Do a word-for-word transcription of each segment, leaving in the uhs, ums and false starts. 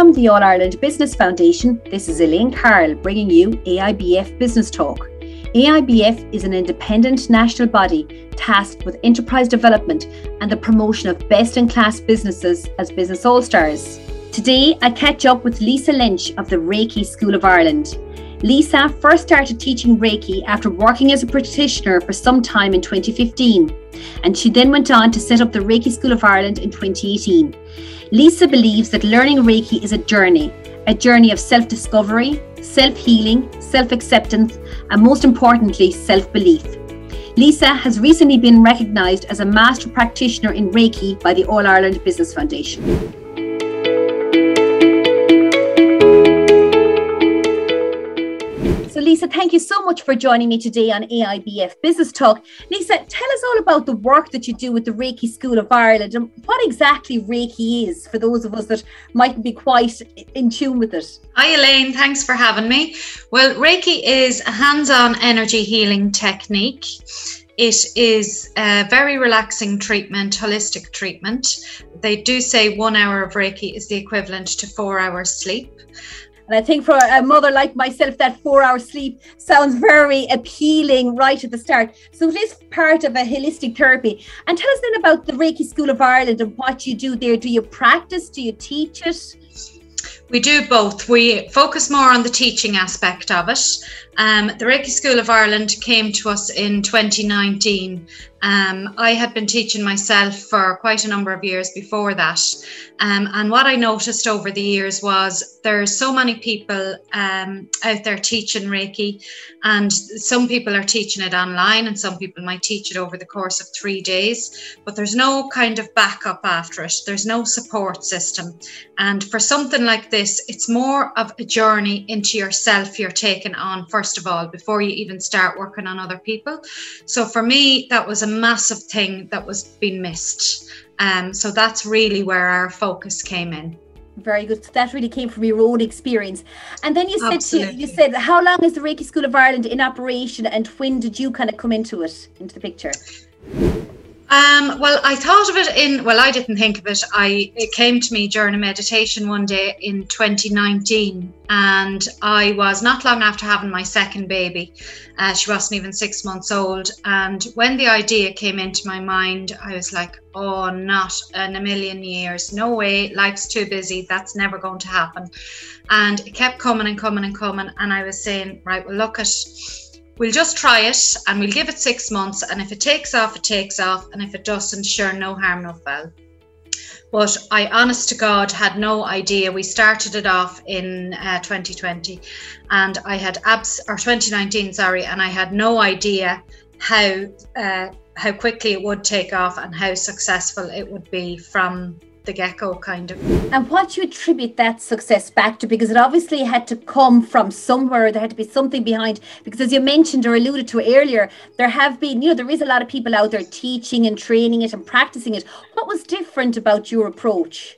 From the All Ireland Business Foundation, this is Elaine Carroll bringing you A I B F Business Talk. A I B F is an independent national body tasked with enterprise development and the promotion of best-in-class businesses as business all-stars. Today, I catch up with Lisa Lynch of the Reiki School of Ireland. Lisa first started teaching Reiki after working as a practitioner for some time in twenty fifteen, and she then went on to set up the Reiki School of Ireland in twenty eighteen. Lisa believes that learning Reiki is a journey, a journey of self-discovery, self-healing, self-acceptance, and most importantly, self-belief. Lisa has recently been recognised as a master practitioner in Reiki by the All Ireland Business Foundation. So Lisa, thank you so much for joining me today on A I B F Business Talk. Lisa, tell us all about the work that you do with the Reiki School of Ireland and what exactly Reiki is for those of us that might be quite in tune with it. Hi Elaine, thanks for having me. Well, Reiki is a hands-on energy healing technique. It is a very relaxing treatment, holistic treatment. They do say one hour of Reiki is the equivalent to four hours sleep. And I think for a mother like myself, that four hour sleep sounds very appealing right at the start. So it is part of a holistic therapy. And tell us then about the Reiki School of Ireland and what you do there. Do you practice? Do you teach it? We do both. We focus more on the teaching aspect of it. Um, the Reiki School of Ireland came to us in twenty nineteen. Um, I had been teaching myself for quite a number of years before that. Um, and what I noticed over the years was there's so many people um, out there teaching Reiki, and some people are teaching it online and some people might teach it over the course of three days, but there's no kind of backup after it. There's no support system. And for something like this, it's more of a journey into yourself you're taking on, first of all, before you even start working on other people. So for me, that was a massive thing that was being missed. Um, so that's really where our focus came in. Very good. So that really came from your own experience. And then you said to, Absolutely. you said, how long is the Reiki School of Ireland in operation and when did you kind of come into it, into the picture? Um, well, I thought of it in, well, I didn't think of it. I, it came to me during a meditation one day in twenty nineteen, and I was not long after having my second baby. Uh, she wasn't even six months old. And when the idea came into my mind, I was like, oh, not in a million years. No way. Life's too busy. That's never going to happen. And it kept coming and coming and coming. And I was saying, right, well, look at we'll just try it and we'll give it six months. And if it takes off, it takes off. And if it doesn't, sure, no harm, no foul. But I, honest to God, had no idea. We started it off in uh, twenty twenty and I had abs or twenty nineteen, sorry, and I had no idea how uh, how quickly it would take off and how successful it would be from the get-go, kind of. And what do you attribute that success back to? Because it obviously had to come from somewhere. There had to be something behind, because as you mentioned or alluded to earlier, there have been, you know, there is a lot of people out there teaching and training it and practicing it. What was different about your approach?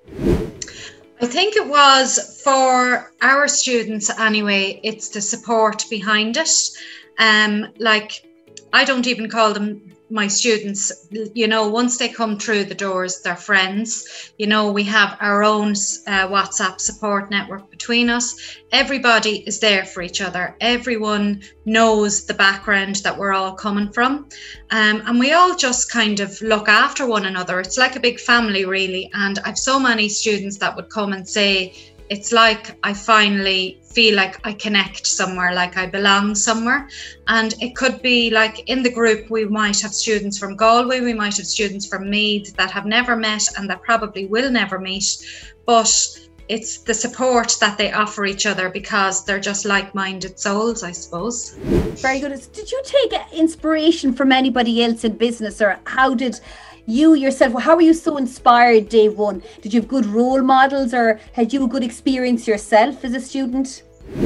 I think it was, for our students anyway, it's the support behind it. Um, like, I don't even call them my students, you know, once they come through the doors, they're friends. You know, we have our own uh, WhatsApp support network between us. Everybody is there for each other. Everyone knows the background that we're all coming from. Um, and we all just kind of look after one another. It's like a big family, really. And I've so many students that would come and say, it's like I finally feel like I connect somewhere, like I belong somewhere. And it could be like in the group, we might have students from Galway, we might have students from Meath that have never met and that probably will never meet. But it's the support that they offer each other because they're just like-minded souls, I suppose. Very good. Did you take inspiration from anybody else in business, or how did you yourself, how were you so inspired day one? Did you have good role models, or had you a good experience yourself as a student?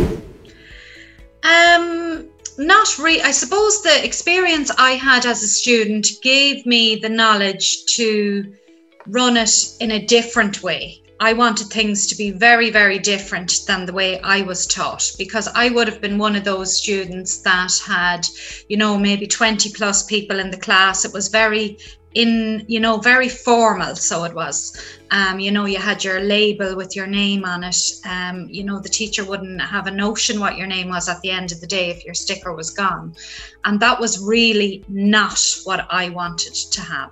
Um, not really. I suppose the experience I had as a student gave me the knowledge to run it in a different way. I wanted things to be very, very different than the way I was taught, because I would have been one of those students that had, you know, maybe twenty plus people in the class. It was very in, you know, very formal. So it was, um, you know, you had your label with your name on it. Um, you know, the teacher wouldn't have a notion what your name was at the end of the day if your sticker was gone. And that was really not what I wanted to have.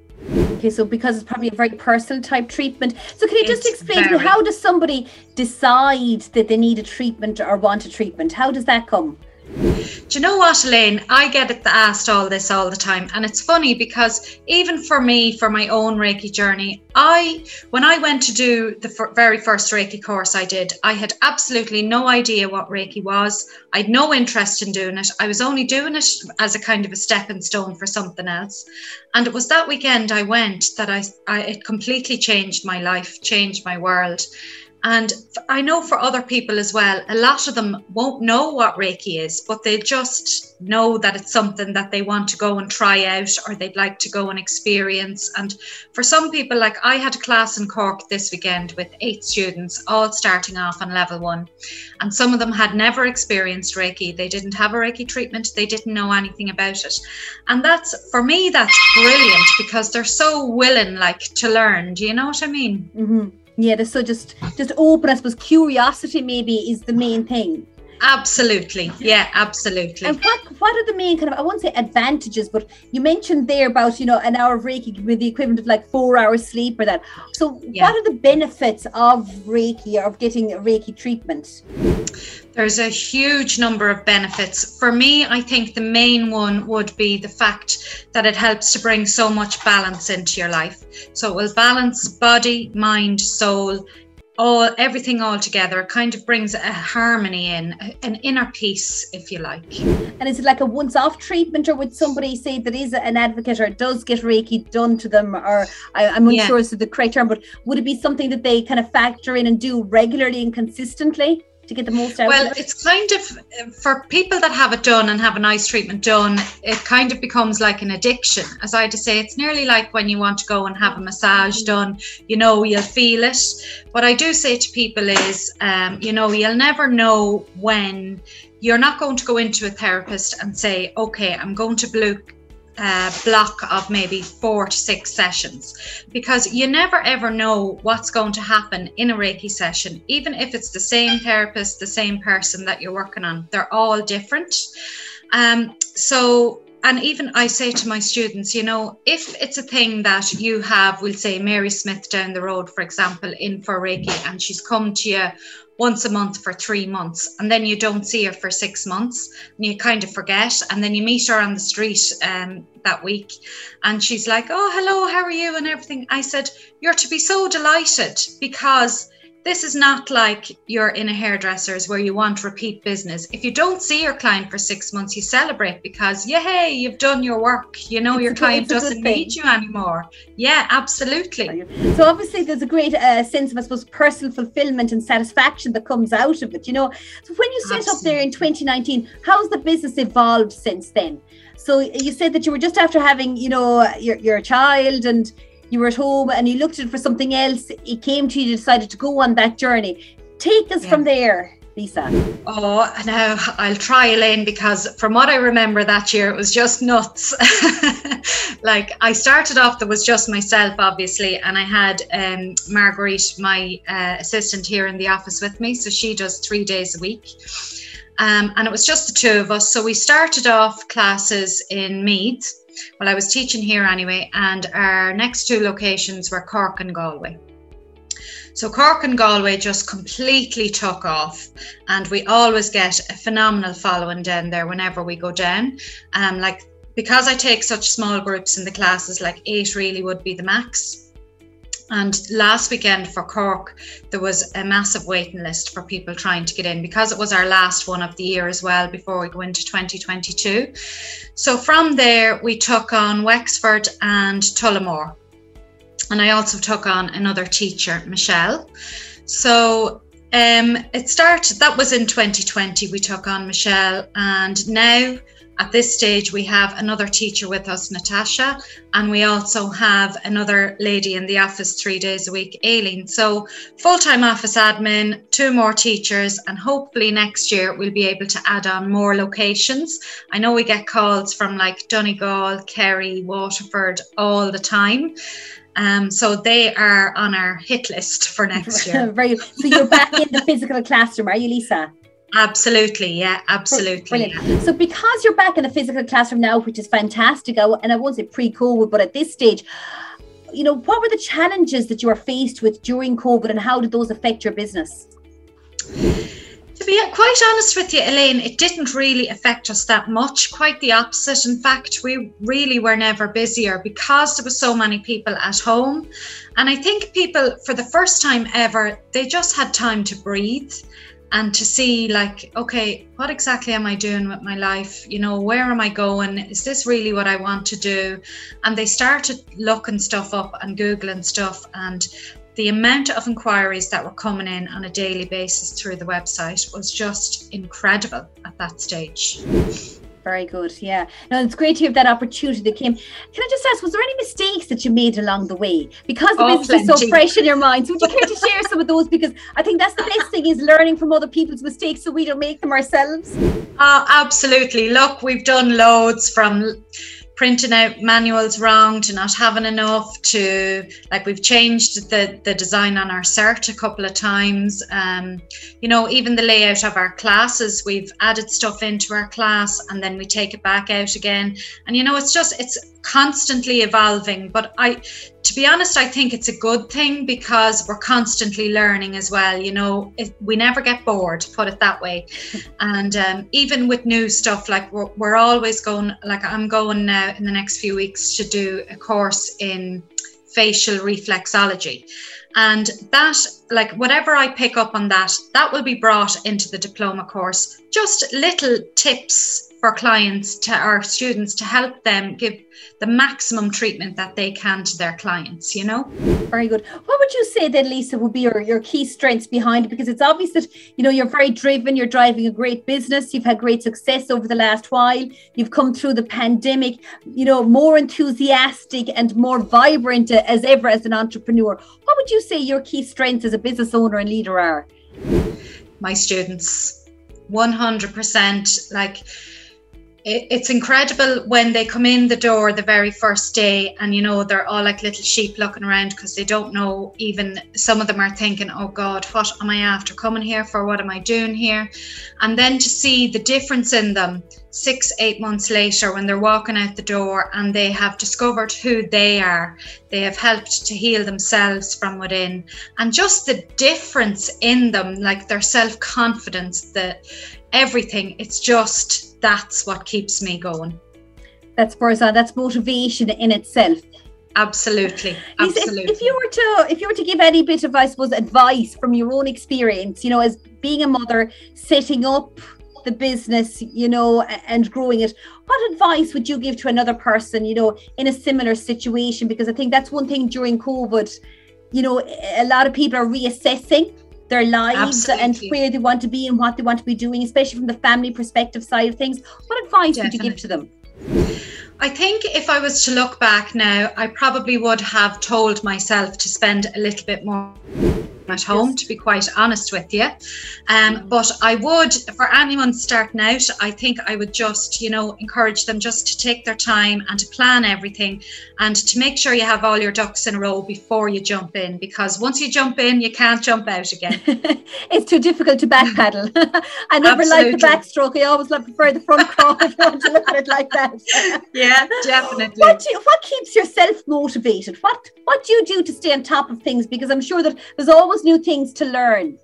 Okay, so because it's probably a very personal type treatment. So can you just It's explain to me, very- how does somebody decide that they need a treatment or want a treatment? How does that come? Do you know what, Elaine? I get it asked all this all the time. And it's funny because even for me, for my own Reiki journey, I, when I went to do the f- very first Reiki course I did, I had absolutely no idea what Reiki was. I had no interest in doing it. I was only doing it as a kind of a stepping stone for something else. And it was that weekend I went that I, I it completely changed my life, changed my world. And I know for other people as well, a lot of them won't know what Reiki is, but they just know that it's something that they want to go and try out, or they'd like to go and experience. And for some people, like I had a class in Cork this weekend with eight students, all starting off on level one. And some of them had never experienced Reiki. They didn't have a Reiki treatment. They didn't know anything about it. And that's, for me, that's brilliant because they're so willing, like, to learn. Do you know what I mean? Mm-hmm. Yeah, they're so just just open. I suppose curiosity maybe is the main thing. Absolutely. Yeah, absolutely. And what what are the main kind of, I won't say advantages, but you mentioned there about, you know, an hour of Reiki with the equivalent of like four hours sleep or that. So Yeah. what are the benefits of Reiki or of getting a Reiki treatment? There's a huge number of benefits. For me, I think the main one would be the fact that it helps to bring so much balance into your life. So it will balance body, mind, soul, all everything all together. It kind of brings a harmony in, an inner peace, if you like. And is it like a once-off treatment, or would somebody say that is an advocate or does get Reiki done to them, or I, I'm unsure Yeah. as to the correct term, but would it be something that they kind of factor in and do regularly and consistently to get the most out Well, of it? it's kind of, for people that have it done and have a nice treatment done, it kind of becomes like an addiction. As I just say, it's nearly like when you want to go and have a massage done, you know, you'll feel it. What I do say to people is, um, you know, you'll never know when you're not going to go into a therapist and say, okay, I'm going to blue Uh, block of maybe four to six sessions, because you never ever know what's going to happen in a Reiki session. Even if it's the same therapist, the same person that you're working on, they're all different. Um, so, and even I say to my students, you know, if it's a thing that you have, we'll say Mary Smith down the road, for example, in for Reiki, and she's come to you once a month for three months, and then you don't see her for six months and you kind of forget, and then you meet her on the street um, that week and she's like, oh, hello, how are you and everything. I said, you're to be so delighted, because this is not like you're in a hairdresser's where you want repeat business. If you don't see your client for six months, you celebrate because, yay, you've done your work. You know, It's your a good- client it's a good doesn't thing. need you anymore. Yeah, absolutely. So obviously there's a great uh, sense of, I suppose, personal fulfillment and satisfaction that comes out of it, you know. So when you set up there in twenty nineteen, how's the business evolved since then? So you said that you were just after having, you know, your, your child, and you were at home and you looked at it for something else. It came to you, you decided to go on that journey. Take us Yeah. from there, Lisa. Oh, no, I'll try, Elaine, because from what I remember that year, it was just nuts. Like, I started off, there was just myself, obviously, and I had um, Marguerite, my uh, assistant here in the office with me. So she does three days a week. Um, and it was just the two of us. So we started off classes in Meath. Well, I was teaching here anyway, and our next two locations were Cork and Galway. So Cork and Galway just completely took off, and we always get a phenomenal following down there whenever we go down. Um, like, because I take such small groups in the classes, like eight really would be the max. And last weekend for Cork, there was a massive waiting list for people trying to get in, because it was our last one of the year as well before we go into twenty twenty-two. So from there, we took on Wexford and Tullamore. And I also took on another teacher, Michelle. So um, it started, that was in twenty twenty, we took on Michelle. And now at this stage, we have another teacher with us, Natasha, and we also have another lady in the office three days a week, Aileen. So full-time office admin, two more teachers, and hopefully next year we'll be able to add on more locations. I know we get calls from like Donegal, Kerry, Waterford all the time. Um, so they are on our hit list for next year. Very good. So you're back in the physical classroom, are you, Lisa? Absolutely, yeah, absolutely. Brilliant. Yeah. So because you're back in the physical classroom now, which is fantastic, and I won't say pre-COVID, but at this stage, you know, what were the challenges that you were faced with during COVID, and how did those affect your business? To be quite honest with you, Elaine, it didn't really affect us that much. Quite the opposite. In fact, we really were never busier because there were so many people at home. And I think people, for the first time ever, they just had time to breathe and to see like, okay, what exactly am I doing with my life? You know, where am I going? Is this really what I want to do? And they started looking stuff up and Googling stuff, and the amount of inquiries that were coming in on a daily basis through the website was just incredible at that stage. Very good. Yeah. No, it's great to have that opportunity that came. Can I just ask, was there any mistakes that you made along the way? Because the oh, business is so fresh in your mind. So would you care to share some of those? Because I think that's the best thing, is learning from other people's mistakes so we don't make them ourselves. Oh, absolutely. Look, we've done loads, from printing out manuals wrong to not having enough to, like, we've changed the the design on our cert a couple of times. Um, you know, even the layout of our classes, we've added stuff into our class and then we take it back out again. And, you know, it's just, it's constantly evolving. But I, to be honest, I think it's a good thing because we're constantly learning as well. You know, it, we never get bored, put it that way. And um, even with new stuff, like we're, we're always going, like I'm going now in the next few weeks to do a course in facial reflexology. And that, like, whatever I pick up on that, that will be brought into the diploma course. Just little tips for clients, to our students, to help them give the maximum treatment that they can to their clients, you know? Very good. What would you say then, Lisa, would be your, your key strengths behind it? Because it's obvious that, you know, you're very driven, you're driving a great business, you've had great success over the last while, you've come through the pandemic, you know, more enthusiastic and more vibrant as ever as an entrepreneur. What would you say your key strengths as a business owner and leader are? My students, one hundred percent. Like, it's incredible when they come in the door the very first day and, you know, they're all like little sheep looking around because they don't know, even some of them are thinking, oh God, what am I after coming here for? What am I doing here? And then to see the difference in them six, eight months later when they're walking out the door and they have discovered who they are, they have helped to heal themselves from within, and just the difference in them, like their self-confidence, the everything, it's just, that's what keeps me going. That's Farzan, that's motivation in itself. Absolutely, absolutely. If, if you were to, if you were to give any bit of, I suppose, advice from your own experience, you know, as being a mother, setting up the business, you know, and growing it, what advice would you give to another person, you know, in a similar situation? Because I think that's one thing during COVID, you know, a lot of people are reassessing their lives Absolutely. And where they want to be and what they want to be doing, especially from the family perspective side of things. What advice Definitely. Would you give to them? I think if I was to look back now, I probably would have told myself to spend a little bit more at home, yes. to be quite honest with you. Um, but I would, for anyone starting out, I think I would just, you know, encourage them just to take their time and to plan everything and to make sure you have all your ducks in a row before you jump in, because once you jump in, you can't jump out again. It's too difficult to backpedal. I never like the backstroke. I always prefer the front crawl if you want to look at it like that. Yeah, definitely. What, do you, what keeps yourself motivated? What, what do you do to stay on top of things? Because I'm sure that there's always new things to learn.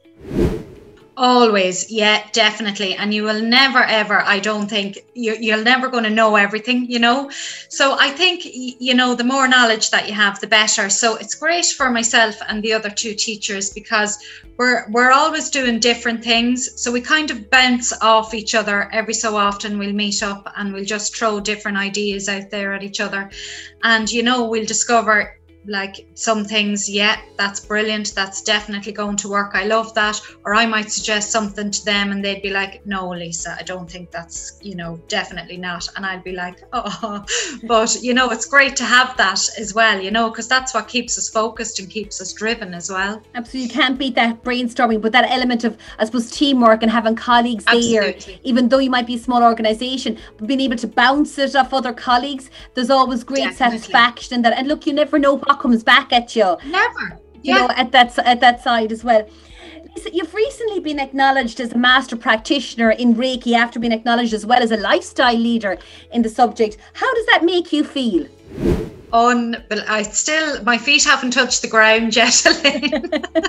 Always, yeah, definitely. And you will never ever, I don't think, you're, you're never going to know everything, you know. So I think, you know, the more knowledge that you have, the better. So it's great for myself and the other two teachers because we're we're always doing different things. So we kind of bounce off each other every so often. We'll meet up and we'll just throw different ideas out there at each other. And, you know, we'll discover like some things, yeah, that's brilliant, that's definitely going to work, I love that. Or I might suggest something to them and they'd be like, no, Lisa, I don't think that's, you know, definitely not. And I'd be like, oh, but you know, it's great to have that as well, you know, because that's what keeps us focused and keeps us driven as well. Absolutely. You can't beat that brainstorming, but that element of, I suppose, teamwork and having colleagues Absolutely. there, even though you might be a small organization, but being able to bounce it off other colleagues, there's always great Definitely. satisfaction in that. And look, you never know what comes back at you. Never. You yeah. know, at that at that side as well. Lisa, you've recently been acknowledged as a master practitioner in Reiki after being acknowledged as well as a lifestyle leader in the subject. How does that make you feel? On, but I still, my feet haven't touched the ground yet, Elaine.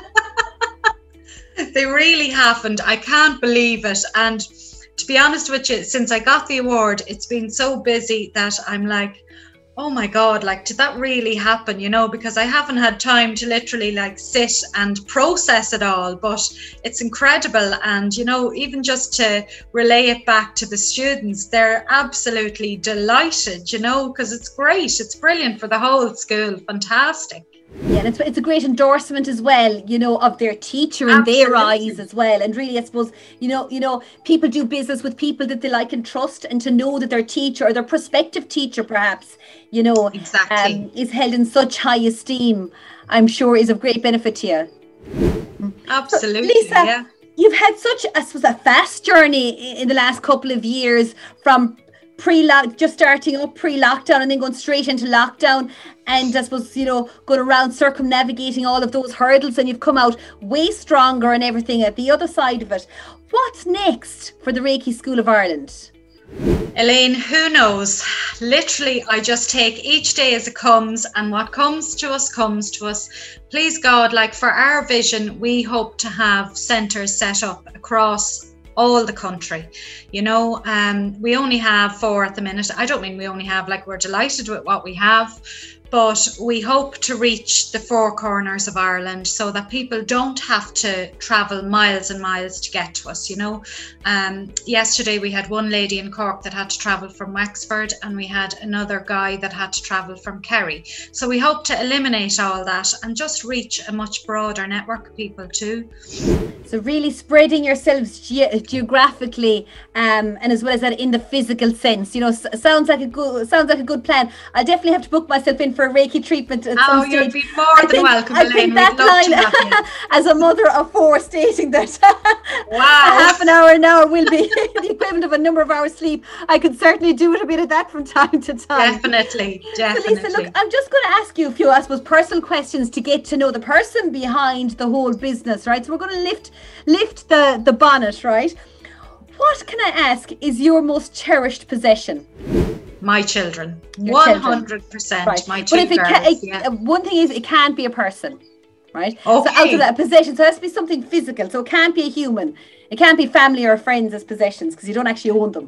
They really haven't. I can't believe it. And to be honest with you, since I got the award, it's been so busy that I'm like, oh my God, like, did that really happen? You know, because I haven't had time to literally like sit and process it all, but it's incredible. And, you know, even just to relay it back to the students, they're absolutely delighted, you know, because it's great. It's brilliant for the whole school. Fantastic. Yeah, and it's, it's a great endorsement as well, you know, of their teacher in Absolutely. their eyes as well. And really, I suppose, you know, you know, people do business with people that they like and trust, and to know that their teacher or their prospective teacher, perhaps, you know, exactly. um, is held in such high esteem, I'm sure is of great benefit to you. Absolutely. So, Lisa, yeah. You've had such, I suppose, a fast journey in the last couple of years, from pre-lock, just starting up pre-lockdown and then going straight into lockdown, and I suppose, you know, going around circumnavigating all of those hurdles, and you've come out way stronger and everything at the other side of it. What's next for the Reiki School of Ireland? Elaine, who knows? Literally, I just take each day as it comes, and what comes to us comes to us. Please God, like for our vision, we hope to have centres set up across all the country. You know, um, we only have four at the minute. I don't mean we only have, like, we're delighted with what we have, but we hope to reach the four corners of Ireland so that people don't have to travel miles and miles to get to us, you know. Um, yesterday we had one lady in Cork that had to travel from Wexford, and we had another guy that had to travel from Kerry. So we hope to eliminate all that and just reach a much broader network of people too. So really spreading yourselves ge- geographically, um, and as well as that in the physical sense. You know, s- sounds like a good sounds like a good plan. I'll definitely have to book myself in for a Reiki treatment at oh, some stage. You'd be more I than think, welcome, I Elaine. think that We'd line, as a mother of four, stating that wow. a half an hour an hour will be the equivalent of a number of hours sleep. I could certainly do a bit of that from time to time. Definitely, definitely. So Lisa, look, I'm just going to ask you a few, I suppose, personal questions to get to know the person behind the whole business, right? So we're going to lift lift the, the bonnet, right? What, can I ask, is your most cherished possession? My children. Your one hundred percent. Right. My two But if it girls, can, it, yeah. one thing is, it can't be a person, right? Okay. So out of that, possession, so it has to be something physical. So it can't be a human. It can't be family or friends as possessions, because you don't actually own them.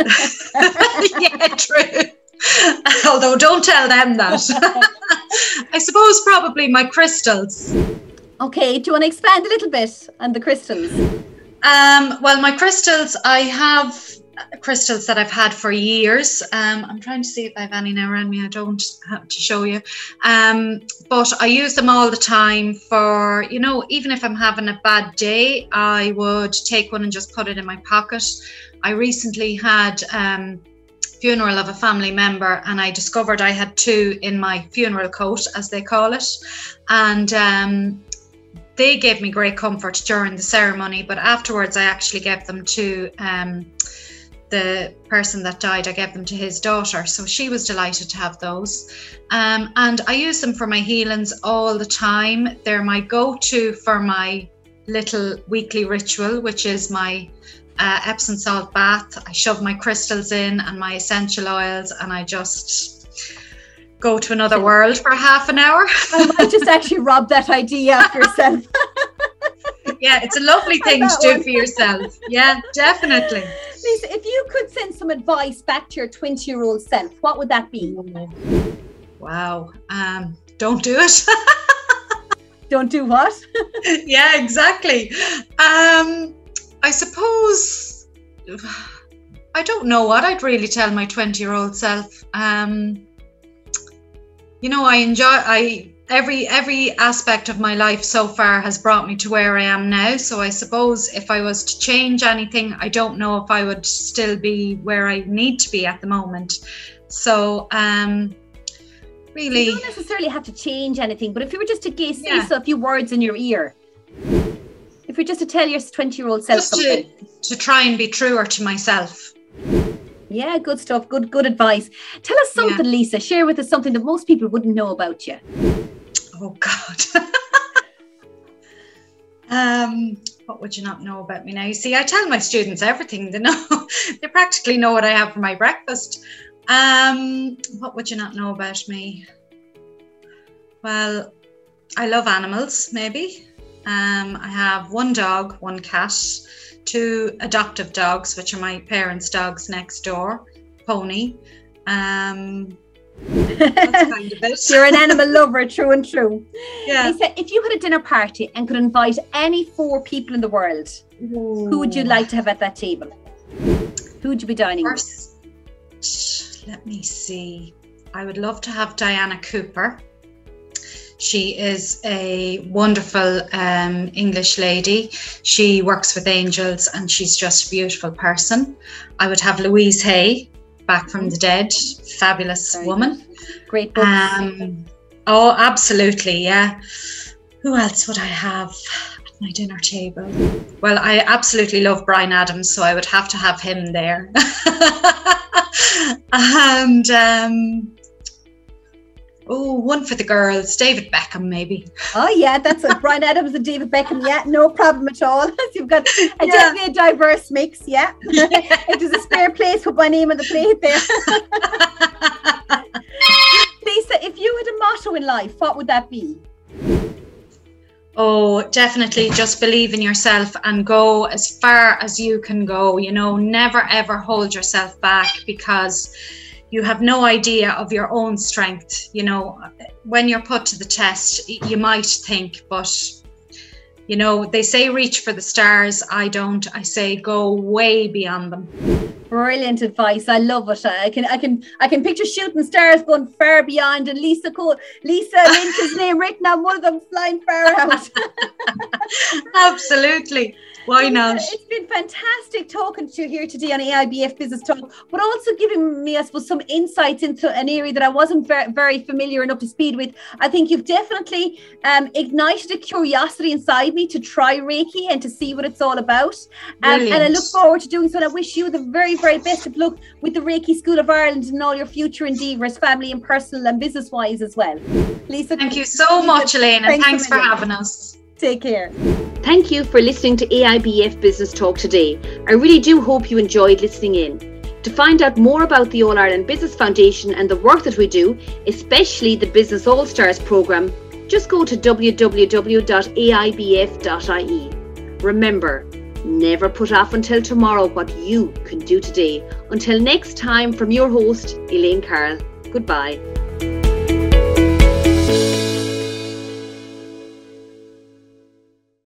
Yeah, true. Although don't tell them that. I suppose probably my crystals. Okay, do you want to expand a little bit on the crystals? Um, well, my crystals, I have crystals that I've had for years. Um, I'm trying to see if I have any now around me. I don't have to show you. Um, but I use them all the time for, you know, even if I'm having a bad day, I would take one and just put it in my pocket. I recently had um, funeral of a family member, and I discovered I had two in my funeral coat, as they call it. And um, they gave me great comfort during the ceremony, but afterwards I actually gave them to um, the person that died. I gave them to his daughter, so she was delighted to have those. Um, and I use them for my healings all the time. They're my go-to for my little weekly ritual, which is my uh, Epsom salt bath. I shove my crystals in and my essential oils, and I just go to another world for half an hour. I might just actually rob that idea off yourself. Yeah, it's a lovely thing to do one. For yourself. Yeah, definitely. Lisa, if you could send some advice back to your twenty-year-old self, what would that be? Wow. Um, don't do it. Don't do what? Yeah, exactly. Um, I suppose, I don't know what I'd really tell my twenty-year-old self. Um, You know, I enjoy, I every every aspect of my life so far has brought me to where I am now. So I suppose if I was to change anything, I don't know if I would still be where I need to be at the moment. So um, really, you don't necessarily have to change anything, but if you were just to say yeah. so a few words in your ear, if you're just to tell your twenty-year-old self just something, to, to try and be truer to myself. Yeah, good stuff. Good, good advice. Tell us something, yeah. Lisa. Share with us something that most people wouldn't know about you. Oh God. um, what would you not know about me now? You see, I tell my students everything. They know. They practically know what I have for my breakfast. Um, what would you not know about me? Well, I love animals. Maybe. Um, I have one dog, one cat. Two adoptive dogs, which are my parents' dogs next door, Pony. Um, that's kind of it. You're an animal lover, true and true. Yeah. Lisa, if you had a dinner party and could invite any four people in the world, Ooh. who would you like to have at that table? Who would you be dining First, with? Let me see. I would love to have Diana Cooper. She is a wonderful um, English lady. She works with angels and she's just a beautiful person. I would have Louise Hay, Back from the Dead, fabulous Very woman. Good. Great book. Um, oh, absolutely, yeah. Who else would I have at my dinner table? Well, I absolutely love Bryan Adams, so I would have to have him there. and... Um, Oh, one for the girls, David Beckham, maybe. Oh, yeah, that's a Bryan Adams and David Beckham. Yeah, no problem at all. So you've got a, yeah. definitely a diverse mix. Yeah. yeah. If there's a spare place, put my name on the plate there. Lisa, if you had a motto in life, what would that be? Oh, definitely just believe in yourself and go as far as you can go. You know, never, ever hold yourself back because you have no idea of your own strength. You know, when you're put to the test, you might think, but, you know, they say reach for the stars. I don't. I say go way beyond them. Brilliant advice. I love it. I can, I can, I can picture shooting stars going far beyond, and Lisa Cole, Lisa Lynch's name written on one of them flying far out. Absolutely. Why not? It's been fantastic talking to you here today on A I B F Business Talk, but also giving me, I suppose, some insights into an area that I wasn't very, very familiar and up to speed with. I think you've definitely um, ignited a curiosity inside me to try Reiki and to see what it's all about. Um, and I look forward to doing so. And I wish you the very, very best of luck with the Reiki School of Ireland and all your future endeavours, family and personal and business-wise as well. Lisa, thank you so much, Elaine, and thanks for having us. Take care. Thank you for listening to A I B F Business Talk today. I really do hope you enjoyed listening in. To find out more about the All Ireland Business Foundation and the work that we do, especially the Business All Stars programme, just go to w w w dot a i b f dot i e. Remember, never put off until tomorrow what you can do today. Until next time, from your host, Elaine Carroll. Goodbye.